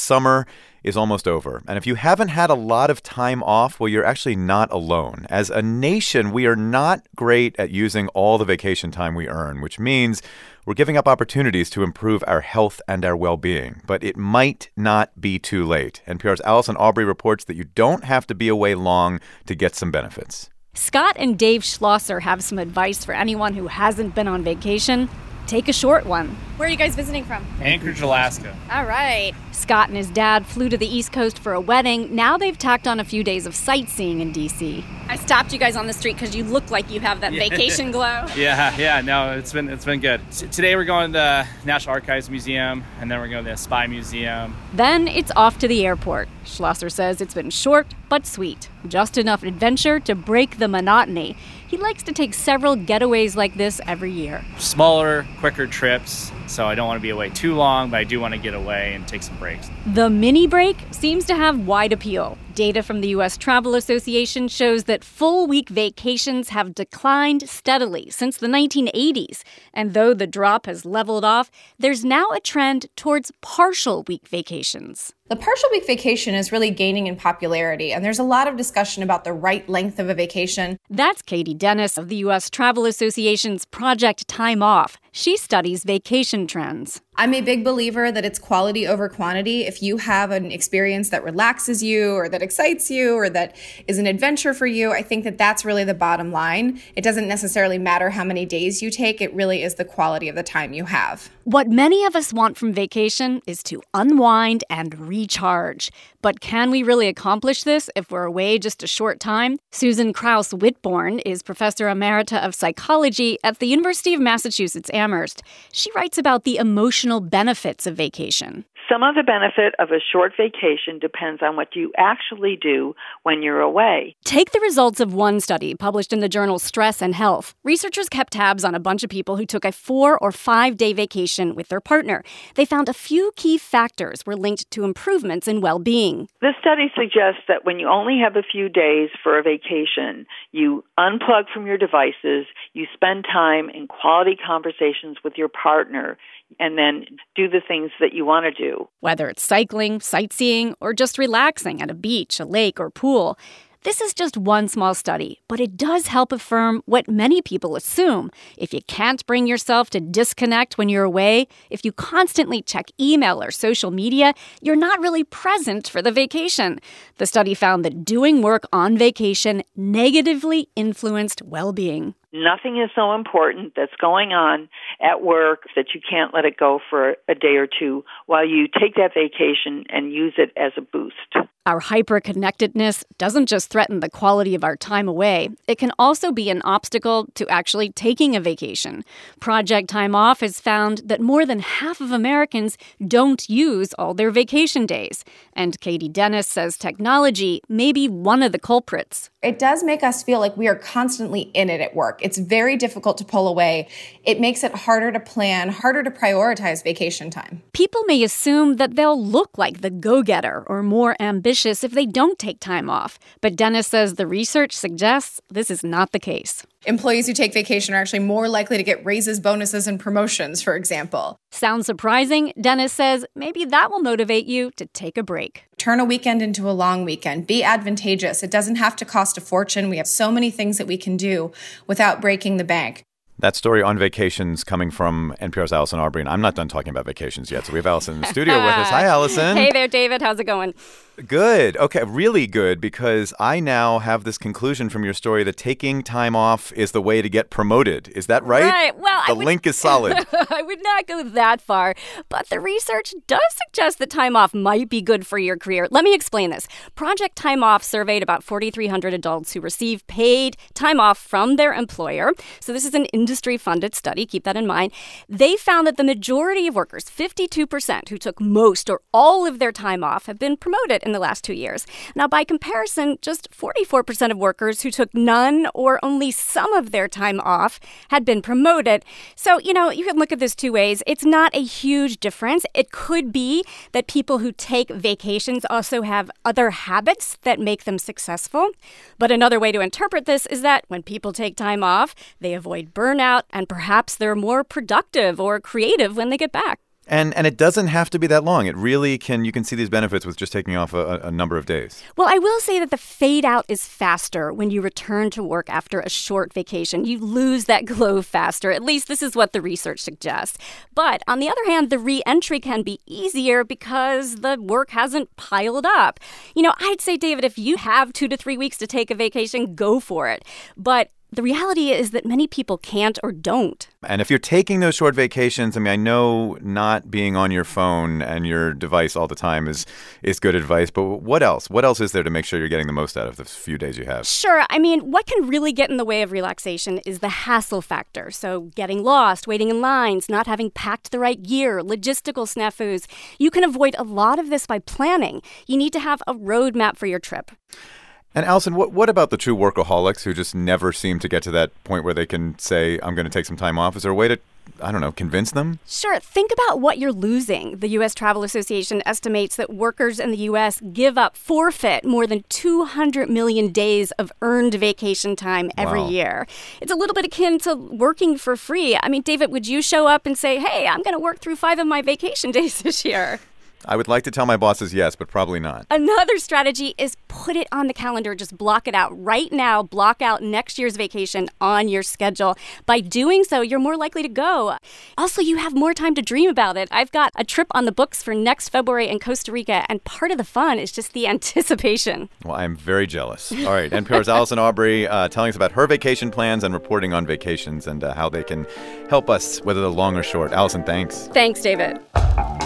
summer is almost over. And if you haven't had a lot of time off, well, you're actually not alone. As a nation, we are not great at using all the vacation time we earn, which means we're giving up opportunities to improve our health and our well-being. But it might not be too late. NPR's Allison Aubrey reports that you don't have to be away long to get some benefits. Scott and Dave Schlosser have some advice for anyone who hasn't been on vacation. Take a short one. Where are you guys visiting from? Anchorage, Alaska. All right. Scott and his dad flew to the East Coast for a wedding. Now they've tacked on a few days of sightseeing in D.C. I stopped you guys on the street because you look like you have that vacation glow. Yeah. No, it's been good. Today we're going to the National Archives Museum, and then we're going to the Spy Museum. Then it's off to the airport. Schlosser says it's been short but sweet. Just enough adventure to break the monotony. He likes to take several getaways like this every year. Smaller, quicker trips, so I don't want to be away too long, but I do want to get away and take some breaks. The mini break seems to have wide appeal. Data from the U.S. Travel Association shows that full-week vacations have declined steadily since the 1980s. And though the drop has leveled off, there's now a trend towards partial-week vacations. The partial week vacation is really gaining in popularity, and there's a lot of discussion about the right length of a vacation. That's Katie Dennis of the U.S. Travel Association's Project Time Off. She studies vacation trends. I'm a big believer that it's quality over quantity. If you have an experience that relaxes you or that excites you or that is an adventure for you, I think that that's really the bottom line. It doesn't necessarily matter how many days you take. It really is the quality of the time you have. What many of us want from vacation is to unwind and recharge. But can we really accomplish this if we're away just a short time? Susan Kraus-Whitborn is professor emerita of psychology at the University of Massachusetts Amherst. She writes about the emotional benefits of vacation. Some of the benefit of a short vacation depends on what you actually do when you're away. Take the results of one study published in the journal Stress and Health. Researchers kept tabs on a bunch of people who took a 4 or 5 day vacation with their partner. They found a few key factors were linked to improvements in well-being. This study suggests that when you only have a few days for a vacation, you unplug from your devices, you spend time in quality conversations with your partner, and then do the things that you want to do. Whether it's cycling, sightseeing, or just relaxing at a beach, a lake, or pool. This is just one small study, but it does help affirm what many people assume. If you can't bring yourself to disconnect when you're away, if you constantly check email or social media, you're not really present for the vacation. The study found that doing work on vacation negatively influenced well-being. Nothing is so important that's going on at work that you can't let it go for a day or two while you take that vacation and use it as a boost. Our hyper-connectedness doesn't just threaten the quality of our time away. It can also be an obstacle to actually taking a vacation. Project Time Off has found that more than half of Americans don't use all their vacation days. And Katie Dennis says technology may be one of the culprits. It does make us feel like we are constantly in it at work. It's very difficult to pull away. It makes it harder to plan, harder to prioritize vacation time. People may assume that they'll look like the go-getter or more ambitious if they don't take time off. But Dennis says the research suggests this is not the case. Employees who take vacation are actually more likely to get raises, bonuses, and promotions, for example. Sounds surprising? Dennis says maybe that will motivate you to take a break. Turn a weekend into a long weekend. Be advantageous. It doesn't have to cost a fortune. We have so many things that we can do without breaking the bank. That story on vacations coming from NPR's Allison Aubrey. And I'm not done talking about vacations yet, so we have Allison in the studio with us. Hi, Allison. Hey there, David. How's it going? Good. Okay, really good, because I now have this conclusion from your story that taking time off is the way to get promoted. Is that right? Right. Well, the link is solid. I would not go that far, but the research does suggest that time off might be good for your career. Let me explain this. Project Time Off surveyed about 4,300 adults who receive paid time off from their employer. So this is an industry-funded study. Keep that in mind. They found that the majority of workers, 52%, who took most or all of their time off, have been promoted in the last 2 years. Now, by comparison, just 44% of workers who took none or only some of their time off had been promoted. So, you can look at this two ways. It's not a huge difference. It could be that people who take vacations also have other habits that make them successful. But another way to interpret this is that when people take time off, they avoid burnout and perhaps they're more productive or creative when they get back. And it doesn't have to be that long. It really you can see these benefits with just taking off a number of days. Well, I will say that the fade out is faster when you return to work after a short vacation. You lose that glow faster. At least this is what the research suggests. But on the other hand, the re-entry can be easier because the work hasn't piled up. I'd say, David, if you have 2 to 3 weeks to take a vacation, go for it. But the reality is that many people can't or don't. And if you're taking those short vacations, I know not being on your phone and your device all the time is good advice. But what else? What else is there to make sure you're getting the most out of the few days you have? Sure. What can really get in the way of relaxation is the hassle factor. So getting lost, waiting in lines, not having packed the right gear, logistical snafus. You can avoid a lot of this by planning. You need to have a roadmap for your trip. And Allison, what about the true workaholics who just never seem to get to that point where they can say, I'm going to take some time off? Is there a way to, convince them? Sure. Think about what you're losing. The U.S. Travel Association estimates that workers in the U.S. forfeit more than 200 million days of earned vacation time every year. It's a little bit akin to working for free. David, would you show up and say, hey, I'm going to work through 5 of my vacation days this year? I would like to tell my bosses yes, but probably not. Another strategy is put it on the calendar. Just block it out right now. Block out next year's vacation on your schedule. By doing so, you're more likely to go. Also, you have more time to dream about it. I've got a trip on the books for next February in Costa Rica, and part of the fun is just the anticipation. Well, I'm very jealous. All right, NPR's Allison Aubrey telling us about her vacation plans and reporting on vacations and how they can help us, whether they're long or short. Allison, thanks. Thanks, David.